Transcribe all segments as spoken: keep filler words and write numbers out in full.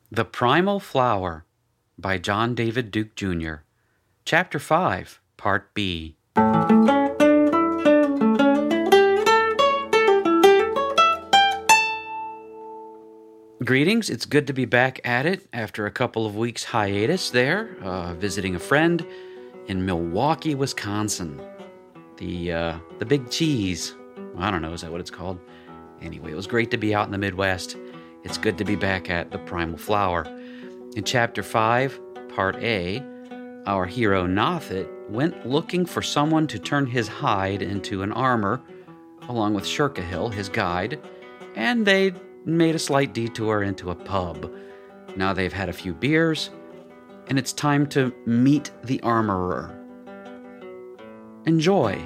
The Primal Flower by John David Duke Junior Chapter five, Part B. Greetings, it's good to be back at it after a couple of weeks hiatus there, uh, visiting a friend in Milwaukee, Wisconsin. The, uh, the Big Cheese. I don't know, is that what it's called? Anyway, it was great to be out in the Midwest. It's good to be back at the Primal Flower. In Chapter five, Part A, our hero Nothet went looking for someone to turn his hide into an armor, along with Shurkahill, his guide, and they made a slight detour into a pub. Now they've had a few beers, and it's time to meet the armorer. Enjoy.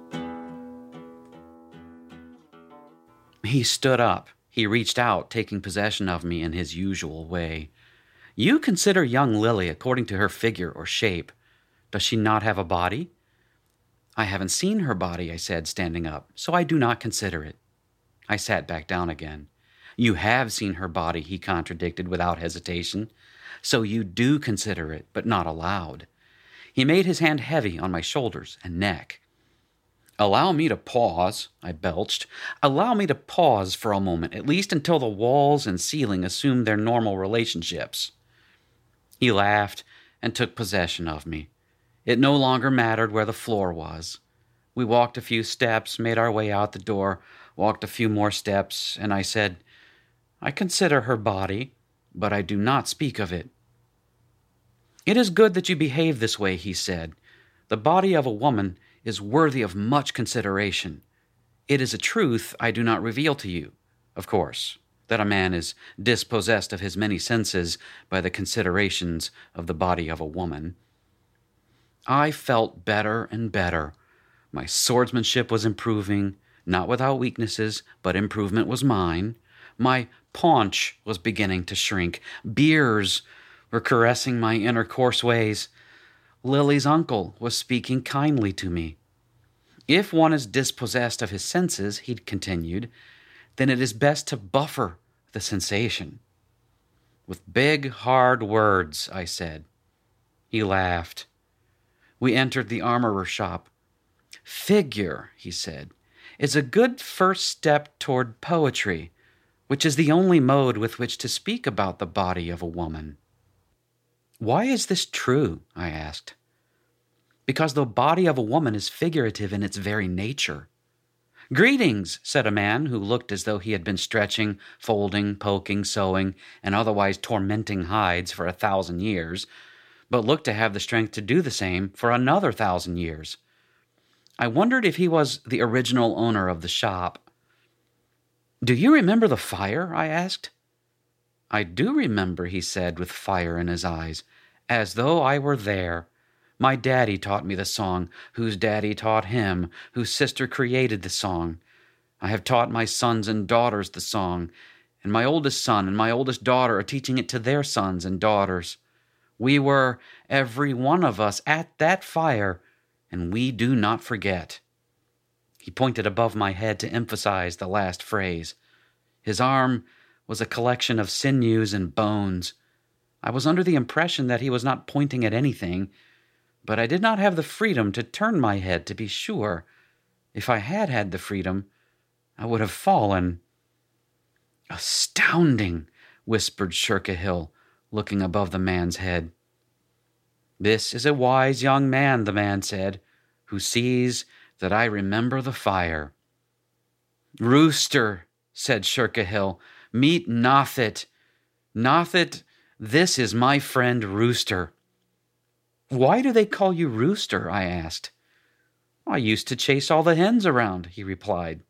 He stood up. He reached out, taking possession of me in his usual way. You consider young Lily according to her figure or shape. Does she not have a body? I haven't seen her body, I said, standing up, so I do not consider it. I sat back down again. You have seen her body, he contradicted without hesitation. So you do consider it, but not aloud. He made his hand heavy on my shoulders and neck. Allow me to pause, I belched. Allow me to pause for a moment, at least until the walls and ceiling assume their normal relationships. He laughed and took possession of me. It no longer mattered where the floor was. We walked a few steps, made our way out the door, walked a few more steps, and I said, I consider her body, but I do not speak of it. It is good that you behave this way, he said. The body of a woman is worthy of much consideration. It is a truth I do not reveal to you, of course, that a man is dispossessed of his many senses by the considerations of the body of a woman. I felt better and better. My swordsmanship was improving, not without weaknesses, but improvement was mine. My paunch was beginning to shrink. Beers were caressing my inner coarse ways. Lily's uncle was speaking kindly to me. If one is dispossessed of his senses, he continued, then it is best to buffer the sensation. With big, hard words, I said. He laughed. We entered the armorer's shop. Figure, he said, is a good first step toward poetry, which is the only mode with which to speak about the body of a woman. Why is this true? I asked. Because the body of a woman is figurative in its very nature. Greetings, said a man who looked as though he had been stretching, folding, poking, sewing, and otherwise tormenting hides for a thousand years, but looked to have the strength to do the same for another thousand years. I wondered if he was the original owner of the shop. Do you remember the fire? I asked. I do remember, he said with fire in his eyes, as though I were there. My daddy taught me the song, whose daddy taught him, whose sister created the song. I have taught my sons and daughters the song, and my oldest son and my oldest daughter are teaching it to their sons and daughters. We were, every one of us, at that fire, and we do not forget. He pointed above my head to emphasize the last phrase. His arm was a collection of sinews and bones. I was under the impression that he was not pointing at anything, but I did not have the freedom to turn my head to be sure. If I had had the freedom, I would have fallen. Astounding, whispered Shurkahill, looking above the man's head. This is a wise young man, the man said, who sees that I remember the fire. Rooster, said Shurkahill, meet Nothet. Nothet, this is my friend Rooster. Why do they call you Rooster? I asked. I used to chase all the hens around, he replied.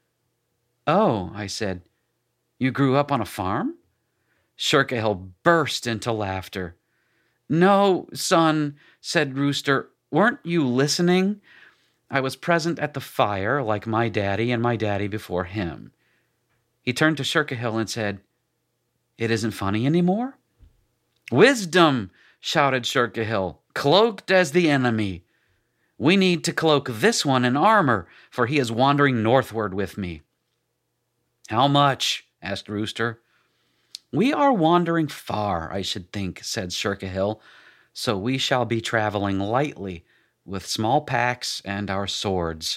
Oh, I said, you grew up on a farm? Shurkahill burst into laughter. No, son, said Rooster, weren't you listening? I was present at the fire, like my daddy and my daddy before him. He turned to Shurkahill and said, It isn't funny anymore? Wisdom, shouted Shurkahill, cloaked as the enemy. We need to cloak this one in armor, for he is wandering northward with me. How much? asked Rooster. We are wandering far, I should think, said Shirkahil, so we shall be traveling lightly, with small packs and our swords.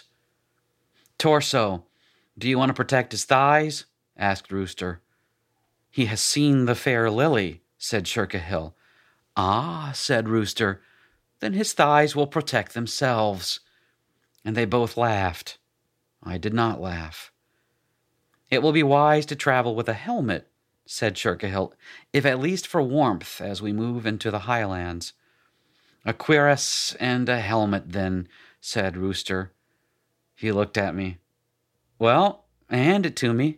Torso, do you want to protect his thighs? Asked Rooster. He has seen the fair Lily, said Shirkahil. Ah, said Rooster, then his thighs will protect themselves. And they both laughed. I did not laugh. It will be wise to travel with a helmet, said Shirkahil, if at least for warmth as we move into the highlands. A cuirass and a helmet, then, said Rooster. He looked at me. Well, hand it to me.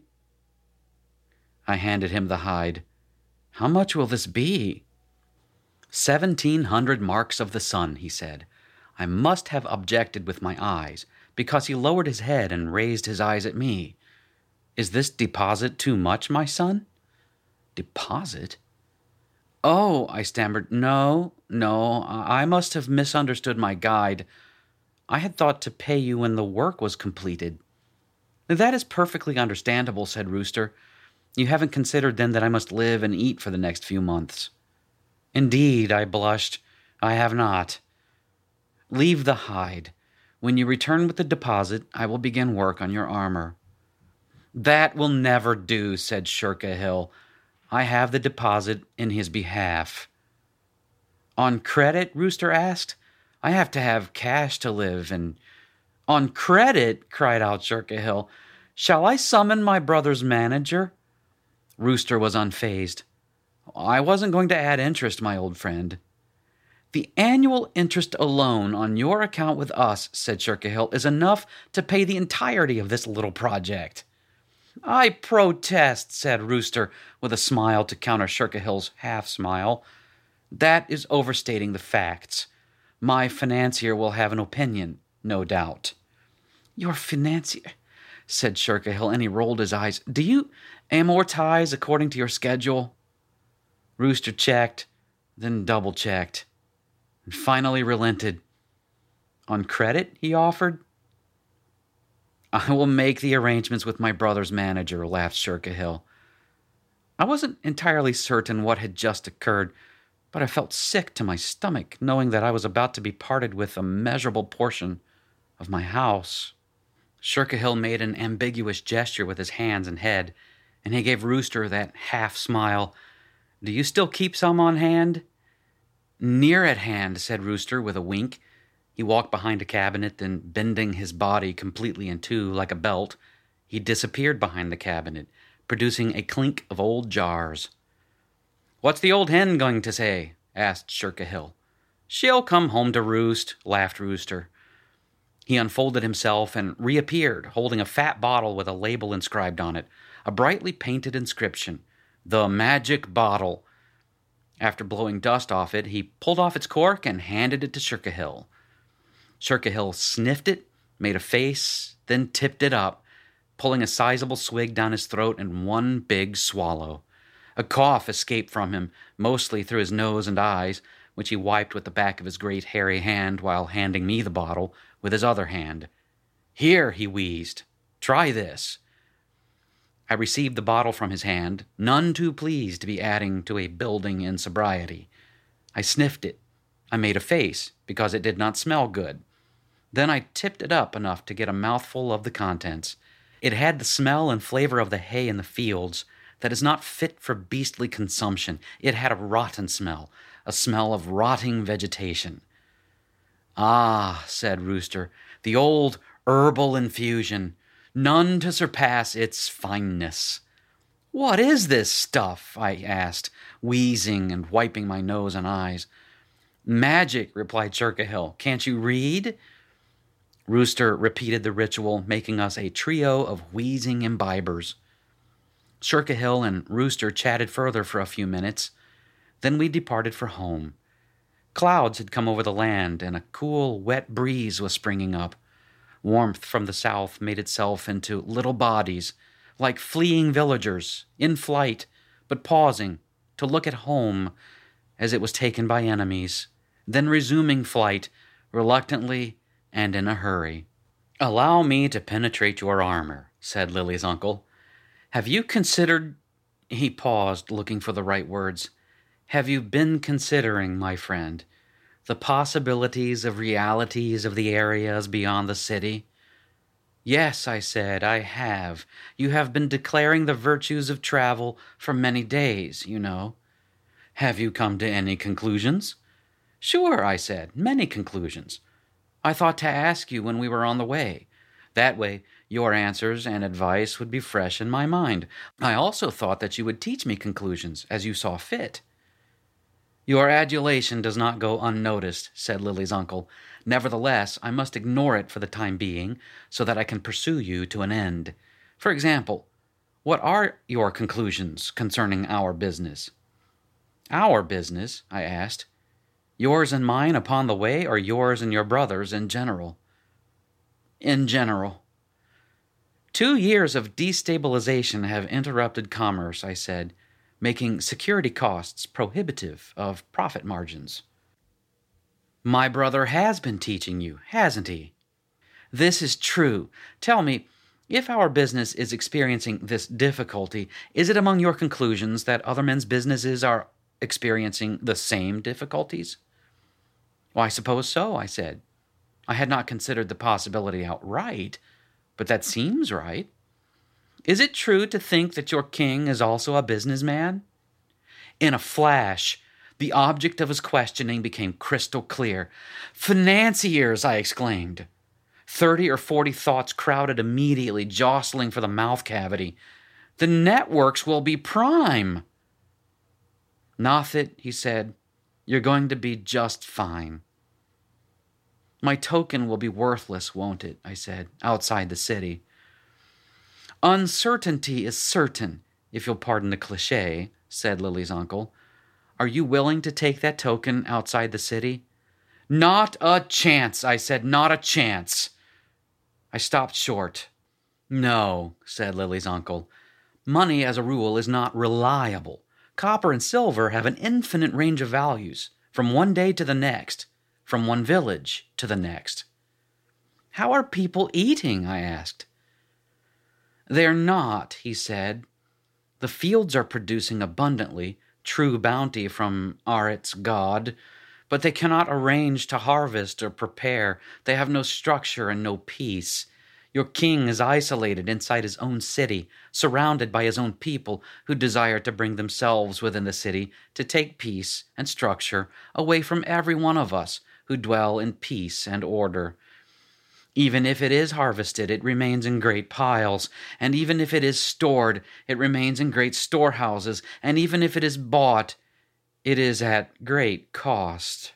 I handed him the hide. How much will this be? Seventeen hundred marks of the sun, he said. I must have objected with my eyes, because he lowered his head and raised his eyes at me. Is this deposit too much, my son? Deposit? Oh, I stammered, no, no, I must have misunderstood my guide. I had thought to pay you when the work was completed. That is perfectly understandable, said Rooster. You haven't considered then that I must live and eat for the next few months. Indeed, I blushed, I have not. Leave the hide. When you return with the deposit, I will begin work on your armor. That will never do, said Shirkahil. I have the deposit in his behalf. On credit? Rooster asked. I have to have cash to live, and... On credit? Cried out Shirkahil. Shall I summon my brother's manager? Rooster was unfazed. I wasn't going to add interest, my old friend. The annual interest alone on your account with us, said Shirkahil, is enough to pay the entirety of this little project. I protest, said Rooster, with a smile to counter Shirkahil's half-smile. That is overstating the facts. My financier will have an opinion, no doubt. Your financier, said Shirkahil, and he rolled his eyes. Do you amortize according to your schedule? Rooster checked, then double-checked, and finally relented. On credit, he offered. I will make the arrangements with my brother's manager, laughed Shirkahil. I wasn't entirely certain what had just occurred, but I felt sick to my stomach, knowing that I was about to be parted with a measurable portion of my house. Shirkahil made an ambiguous gesture with his hands and head, and he gave Rooster that half-smile. Do you still keep some on hand? Near at hand, said Rooster with a wink. He walked behind a cabinet, then bending his body completely in two like a belt, he disappeared behind the cabinet, producing a clink of old jars. What's the old hen going to say? Asked Shirkahil. She'll come home to roost, laughed Rooster. He unfolded himself and reappeared, holding a fat bottle with a label inscribed on it, a brightly painted inscription, The Magic Bottle. After blowing dust off it, he pulled off its cork and handed it to Shirkahil. Shirkahil sniffed it, made a face, then tipped it up, pulling a sizable swig down his throat in one big swallow. A cough escaped from him, mostly through his nose and eyes, which he wiped with the back of his great hairy hand while handing me the bottle with his other hand. Here, he wheezed. Try this. I received the bottle from his hand, none too pleased to be adding to a building in sobriety. I sniffed it. I made a face, because it did not smell good. Then I tipped it up enough to get a mouthful of the contents. It had the smell and flavor of the hay in the fields that is not fit for beastly consumption. It had a rotten smell, a smell of rotting vegetation. Ah, said Rooster, the old herbal infusion, none to surpass its fineness. What is this stuff? I asked, wheezing and wiping my nose and eyes. Magic, replied Shirkahil. Can't you read? Rooster repeated the ritual, making us a trio of wheezing imbibers. Shirkahil and Rooster chatted further for a few minutes. Then we departed for home. Clouds had come over the land, and a cool, wet breeze was springing up. Warmth from the south made itself into little bodies, like fleeing villagers, in flight, but pausing to look at home as it was taken by enemies, then resuming flight, reluctantly and in a hurry. Allow me to penetrate your armor, said Lily's uncle. Have you considered He paused, looking for the right words. Have you been considering, my friend, the possibilities of realities of the areas beyond the city? Yes, I said, I have. You have been declaring the virtues of travel for many days, you know. Have you come to any conclusions? Sure, I said, many conclusions. I thought to ask you when we were on the way. That way, your answers and advice would be fresh in my mind. I also thought that you would teach me conclusions as you saw fit. Your adulation does not go unnoticed, said Lily's uncle. Nevertheless, I must ignore it for the time being, so that I can pursue you to an end. For example, what are your conclusions concerning our business? Our business, I asked. Yours and mine upon the way, or yours and your brother's in general? In general. Two years of destabilization have interrupted commerce, I said, making security costs prohibitive of profit margins. My brother has been teaching you, hasn't he? This is true. Tell me, if our business is experiencing this difficulty, is it among your conclusions that other men's businesses are experiencing the same difficulties? Well, I suppose so, I said. I had not considered the possibility outright, but that seems right. Is it true to think that your king is also a businessman? In a flash, the object of his questioning became crystal clear. Financiers, I exclaimed. Thirty or forty thoughts crowded immediately, jostling for the mouth cavity. The networks will be prime. Nothet, he said, you're going to be just fine. My token will be worthless, won't it? I said, outside the city. Uncertainty is certain, if you'll pardon the cliché, said Lily's uncle. Are you willing to take that token outside the city? Not a chance, I said, not a chance. I stopped short. No, said Lily's uncle. Money, as a rule, is not reliable. Copper and silver have an infinite range of values, from one day to the next, from one village to the next. How are people eating? I asked. They're not, he said. The fields are producing abundantly, true bounty from Aret's god, but they cannot arrange to harvest or prepare. They have no structure and no peace. Your king is isolated inside his own city, surrounded by his own people who desire to bring themselves within the city to take peace and structure away from every one of us who dwell in peace and order. Even if it is harvested, it remains in great piles, and even if it is stored, it remains in great storehouses, and even if it is bought, it is at great cost.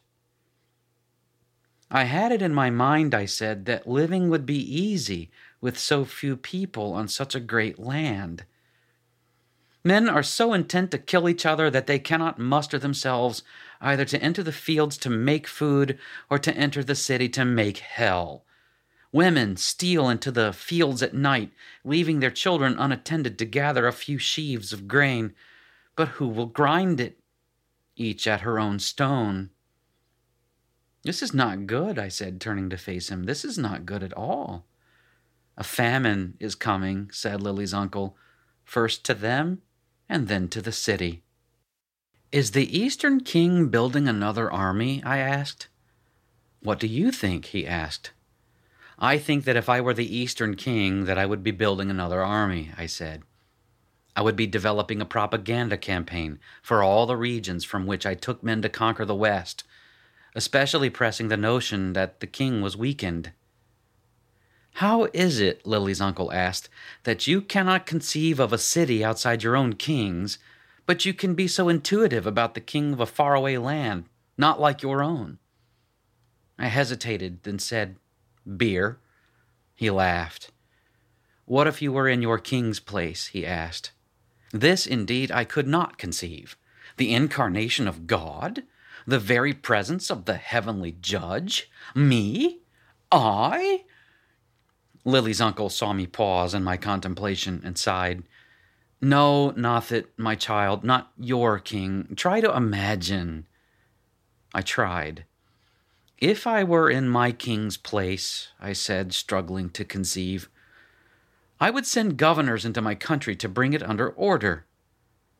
I had it in my mind, I said, that living would be easy with so few people on such a great land. Men are so intent to kill each other that they cannot muster themselves either to enter the fields to make food or to enter the city to make hell. Women steal into the fields at night, leaving their children unattended to gather a few sheaves of grain. But who will grind it? Each at her own stone. This is not good, I said, turning to face him. This is not good at all. A famine is coming, said Lily's uncle, first to them and then to the city. Is the Eastern King building another army? I asked. What do you think? He asked. I think that if I were the Eastern King, that I would be building another army, I said. I would be developing a propaganda campaign for all the regions from which I took men to conquer the West, especially pressing the notion that the king was weakened. How is it, Lily's uncle asked, that you cannot conceive of a city outside your own king's, but you can be so intuitive about the king of a faraway land, not like your own? I hesitated, then said, Beer. He laughed. What if you were in your king's place? He asked. This, indeed, I could not conceive. The incarnation of God? The very presence of the heavenly judge? Me? I? Lily's uncle saw me pause in my contemplation and sighed. No, Nothet, my child, not your king. Try to imagine. I tried. If I were in my king's place, I said, struggling to conceive, I would send governors into my country to bring it under order.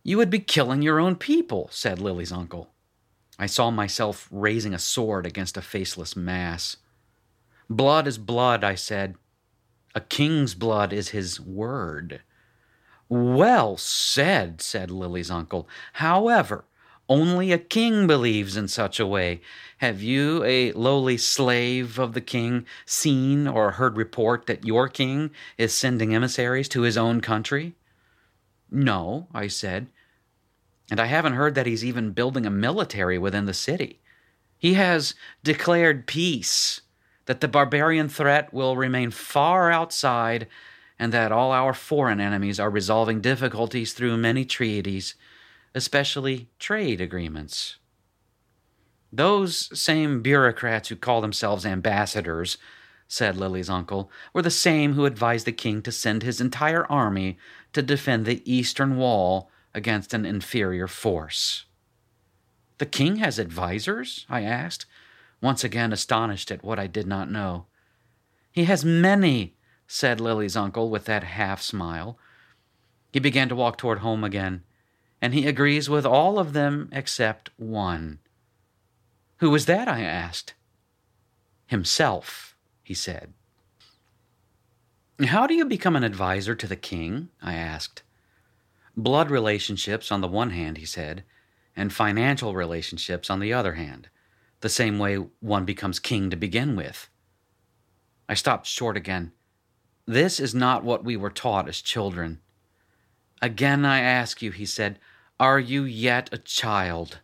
You would be killing your own people, said Lily's uncle. I saw myself raising a sword against a faceless mass. Blood is blood, I said. A king's blood is his word. Well said, said Lily's uncle. However, only a king believes in such a way. Have you, a lowly slave of the king, seen or heard report that your king is sending emissaries to his own country? No, I said. And I haven't heard that he's even building a military within the city. He has declared peace, that the barbarian threat will remain far outside, and that all our foreign enemies are resolving difficulties through many treaties, especially trade agreements. Those same bureaucrats who call themselves ambassadors, said Lily's uncle, were the same who advised the king to send his entire army to defend the eastern wall against an inferior force. The king has advisors? I asked, once again astonished at what I did not know. He has many, said Lily's uncle with that half-smile. He began to walk toward home again, and he agrees with all of them except one. Who was that? I asked. Himself, he said. How do you become an advisor to the king? I asked. Blood relationships on the one hand, he said, and financial relationships on the other hand, the same way one becomes king to begin with. I stopped short again. This is not what we were taught as children. Again I ask you, he said, are you yet a child?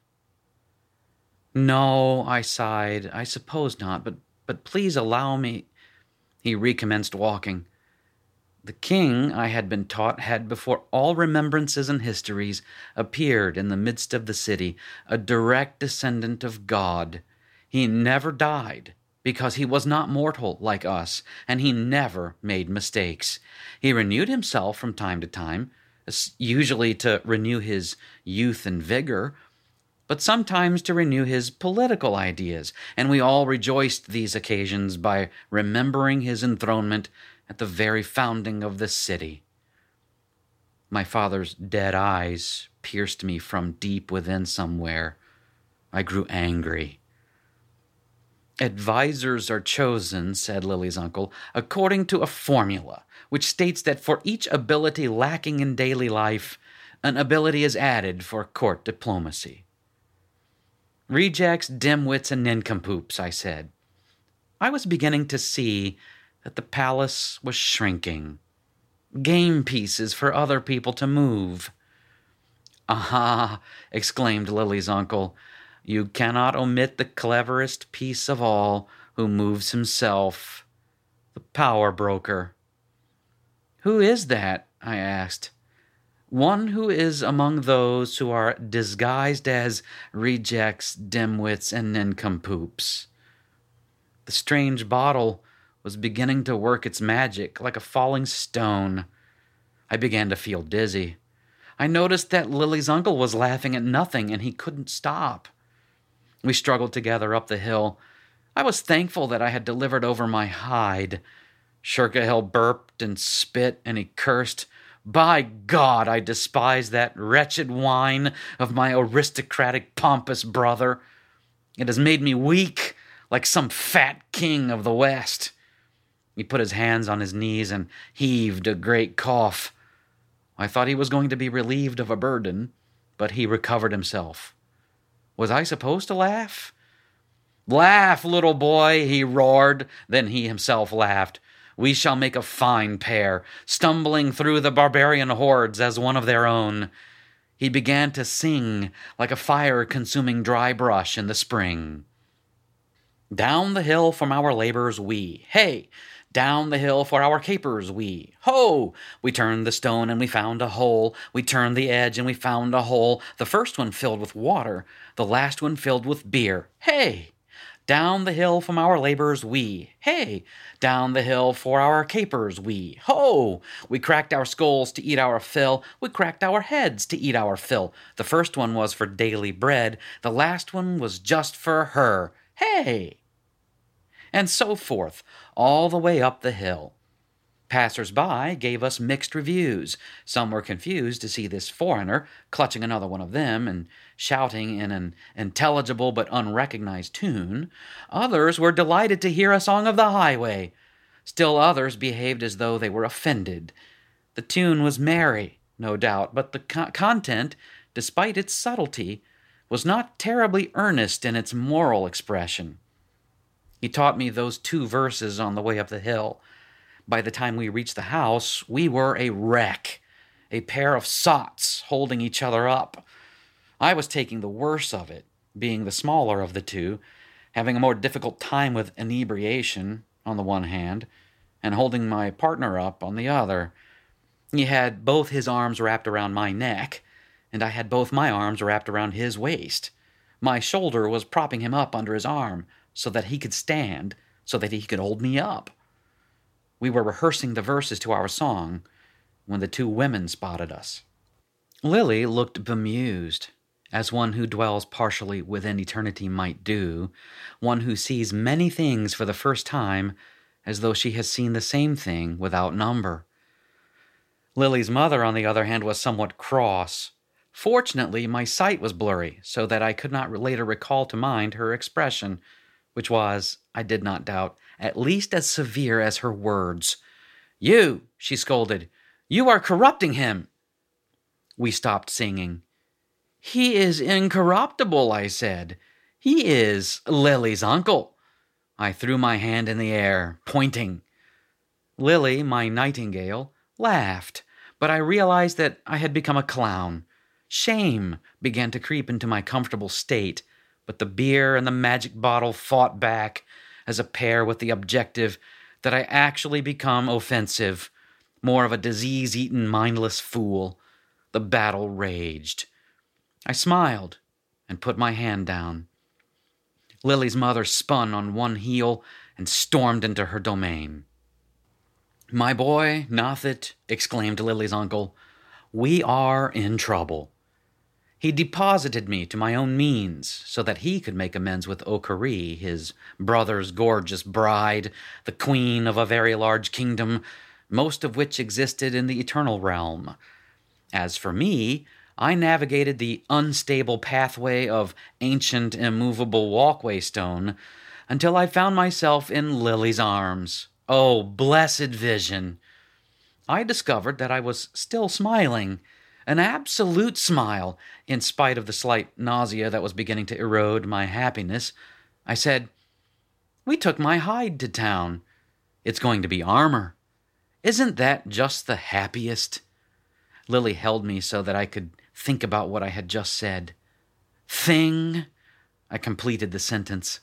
No, I sighed, I suppose not, but, but please allow me. He recommenced walking. The king, I had been taught, had before all remembrances and histories appeared in the midst of the city, a direct descendant of God. He never died, because he was not mortal like us, and he never made mistakes. He renewed himself from time to time, usually to renew his youth and vigor, but sometimes to renew his political ideas, and we all rejoiced these occasions by remembering his enthronement at the very founding of the city. My father's dead eyes pierced me from deep within somewhere. I grew angry. Advisors are chosen, said Lily's uncle, according to a formula, which states that for each ability lacking in daily life, an ability is added for court diplomacy. Rejects, dimwits, and nincompoops, I said. I was beginning to see that the palace was shrinking. Game pieces for other people to move. Ah, exclaimed Lily's uncle, you cannot omit the cleverest piece of all, who moves himself, the power broker. Who is that? I asked. One who is among those who are disguised as rejects, dimwits, and nincompoops. The strange bottle was beginning to work its magic like a falling stone. I began to feel dizzy. I noticed that Lily's uncle was laughing at nothing, and he couldn't stop. We struggled together up the hill. I was thankful that I had delivered over my hide. Shirkahel burped and spit, and he cursed. By God, I despise that wretched whine of my aristocratic, pompous brother. It has made me weak, like some fat king of the West. He put his hands on his knees and heaved a great cough. I thought he was going to be relieved of a burden, but he recovered himself. Was I supposed to laugh? Laugh, little boy, he roared. Then he himself laughed. We shall make a fine pair, stumbling through the barbarian hordes as one of their own. He began to sing like a fire-consuming dry brush in the spring. Down the hill from our labors we, hey! Down the hill for our capers we, ho! We turned the stone and we found a hole. We turned the edge and we found a hole. The first one filled with water, the last one filled with beer, hey! Down the hill from our labors we, hey! Down the hill for our capers we, ho! We cracked our skulls to eat our fill. We cracked our heads to eat our fill. The first one was for daily bread. The last one was just for her, hey! And so forth, all the way up the hill. Passers-by gave us mixed reviews. Some were confused to see this foreigner clutching another one of them and shouting in an intelligible but unrecognized tune. Others were delighted to hear a song of the highway. Still others behaved as though they were offended. The tune was merry, no doubt, but the co- content, despite its subtlety, was not terribly earnest in its moral expression. He taught me those two verses on the way up the hill. By the time we reached the house, we were a wreck, a pair of sots holding each other up. I was taking the worse of it, being the smaller of the two, having a more difficult time with inebriation on the one hand, and holding my partner up on the other. He had both his arms wrapped around my neck, and I had both my arms wrapped around his waist. My shoulder was propping him up under his arm so that he could stand, so that he could hold me up. We were rehearsing the verses to our song when the two women spotted us. Lily looked bemused, as one who dwells partially within eternity might do, one who sees many things for the first time as though she has seen the same thing without number. Lily's mother, on the other hand, was somewhat cross. Fortunately, my sight was blurry, so that I could not later recall to mind her expression, which was, I did not doubt, at least as severe as her words. "You," she scolded, "you are corrupting him." We stopped singing. "He is incorruptible," I said. "He is Lily's uncle." I threw my hand in the air, pointing. Lily, my nightingale, laughed, but I realized that I had become a clown. Shame began to creep into my comfortable state, but the beer and the magic bottle fought back as a pair with the objective that I actually become offensive, more of a disease-eaten, mindless fool. The battle raged. I smiled and put my hand down. Lily's mother spun on one heel and stormed into her domain. "My boy, Nothet," exclaimed Lily's uncle, "we are in trouble." He deposited me to my own means so that he could make amends with Okari, his brother's gorgeous bride, the queen of a very large kingdom, most of which existed in the eternal realm. As for me, I navigated the unstable pathway of ancient immovable walkway stone until I found myself in Lily's arms. Oh, blessed vision! I discovered that I was still smiling, an absolute smile, in spite of the slight nausea that was beginning to erode my happiness. I said, "We took my hide to town. It's going to be armor. Isn't that just the happiest?" Lily held me so that I could think about what I had just said. "Thing," I completed the sentence.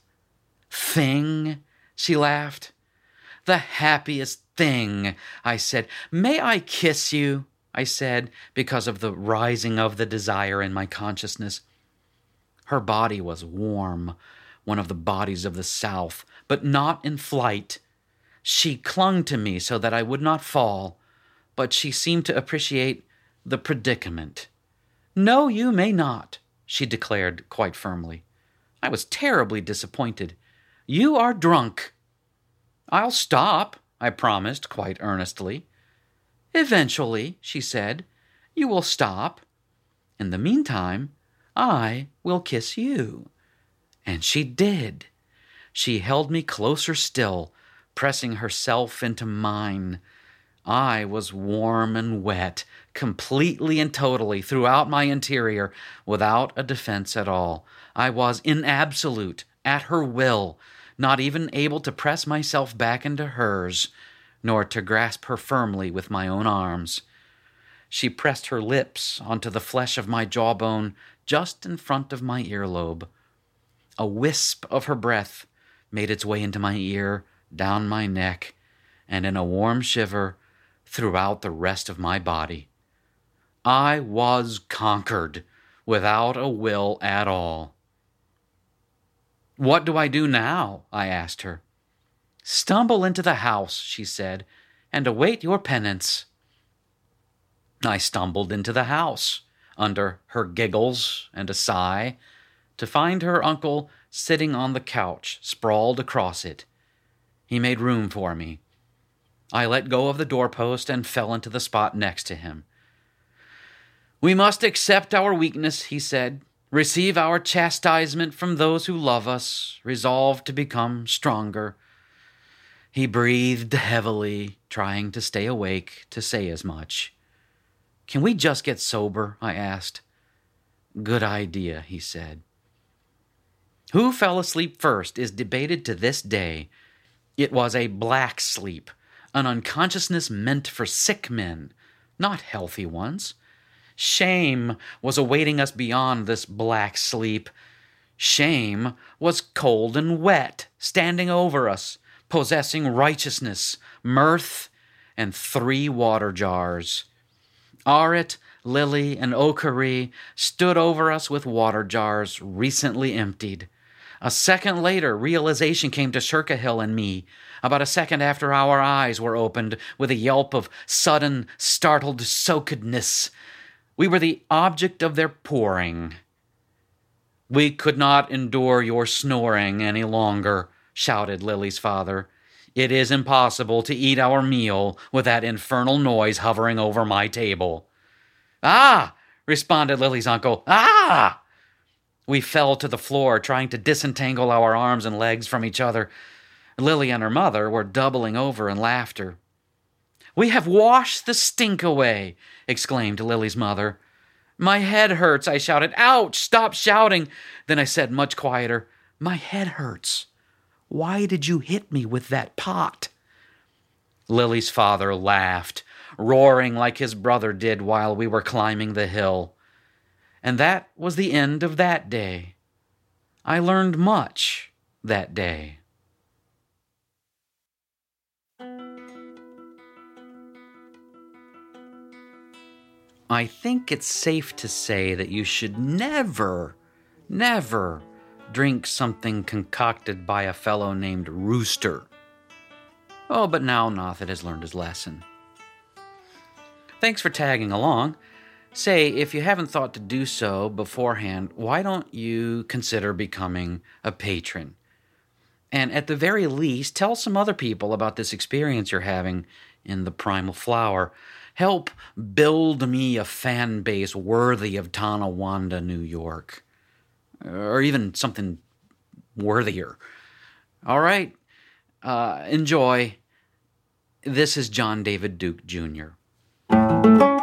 "Thing," she laughed. "The happiest thing," I said. "May I kiss you?" I said, because of the rising of the desire in my consciousness. Her body was warm, one of the bodies of the South, but not in flight. She clung to me so that I would not fall, but she seemed to appreciate the predicament. "No, you may not," she declared quite firmly. I was terribly disappointed. "You are drunk." "I'll stop," I promised quite earnestly. "Eventually," she said, "you will stop. In the meantime, I will kiss you." And she did. She held me closer still, pressing herself into mine. I was warm and wet, completely and totally throughout my interior, without a defense at all. I was in absolute, at her will, not even able to press myself back into hers, nor to grasp her firmly with my own arms. She pressed her lips onto the flesh of my jawbone just in front of my earlobe. A wisp of her breath made its way into my ear, down my neck, and in a warm shiver throughout the rest of my body. I was conquered, without a will at all. "What do I do now?" I asked her. "Stumble into the house," she said, "and await your penance." I stumbled into the house, under her giggles and a sigh, to find her uncle sitting on the couch, sprawled across it. He made room for me. I let go of the doorpost and fell into the spot next to him. "We must accept our weakness," he said, "receive our chastisement from those who love us, resolve to become stronger." He breathed heavily, trying to stay awake to say as much. "Can we just get sober?" I asked. "Good idea," he said. Who fell asleep first is debated to this day. It was a black sleep, an unconsciousness meant for sick men, not healthy ones. Shame was awaiting us beyond this black sleep. Shame was cold and wet, standing over us, possessing righteousness, mirth, and three water jars. Arit, Lily, and Okari stood over us with water jars recently emptied. A second later, realization came to Shirkahill and me, about a second after our eyes were opened with a yelp of sudden, startled soakedness. We were the object of their pouring. "We could not endure your snoring any longer," shouted Lily's father. "It is impossible to eat our meal with that infernal noise hovering over my table." "Ah!" responded Lily's uncle. "Ah!" We fell to the floor, trying to disentangle our arms and legs from each other. Lily and her mother were doubling over in laughter. "We have washed the stink away," exclaimed Lily's mother. "My head hurts," I shouted. "Ouch! Stop shouting." Then I said much quieter, "My head hurts. Why did you hit me with that pot?" Lily's father laughed, roaring like his brother did while we were climbing the hill. And that was the end of that day. I learned much that day. I think it's safe to say that you should never, never drink something concocted by a fellow named Rooster. Oh, but now Nothit has learned his lesson. Thanks for tagging along. Say, if you haven't thought to do so beforehand, why don't you consider becoming a patron? And at the very least, tell some other people about this experience you're having in the Primal Flower. Help build me a fan base worthy of Tonawanda, New York. Or even something worthier. All right. Uh, enjoy. This is John David Duke, Junior